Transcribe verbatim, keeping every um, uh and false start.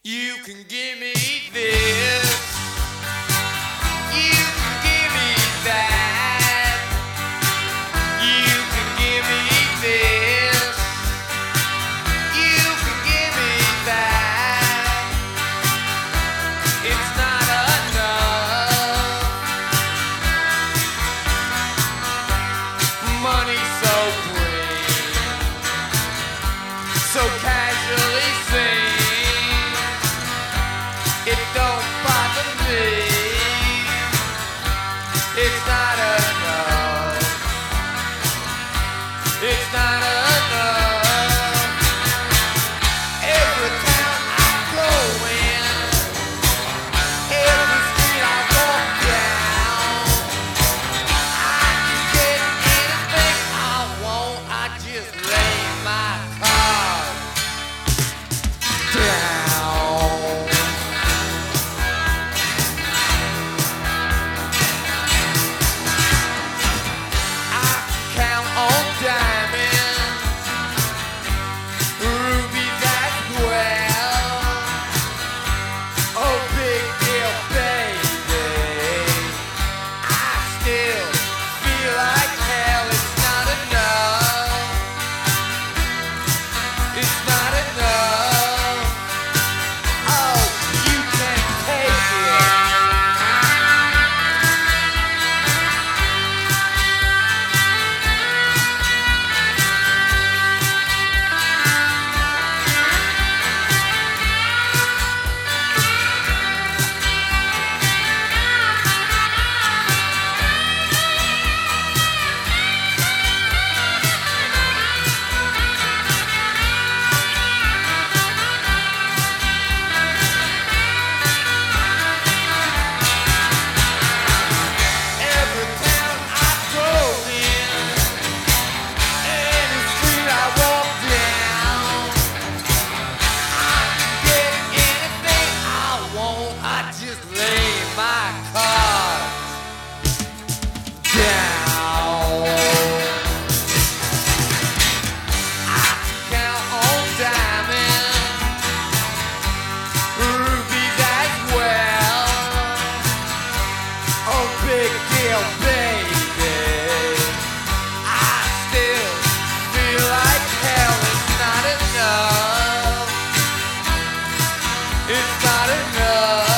You can give me this, you can give me that, you can give me this, you can give me that. It's not enough. Money so green, so casually seen. It don't bother me. It's not enough. It's not enough. Every town I go in, every street I walk down, I can get anything I want. I just lay my cards down. Big deal, baby. I still feel like hell. It's not enough. It's not enough.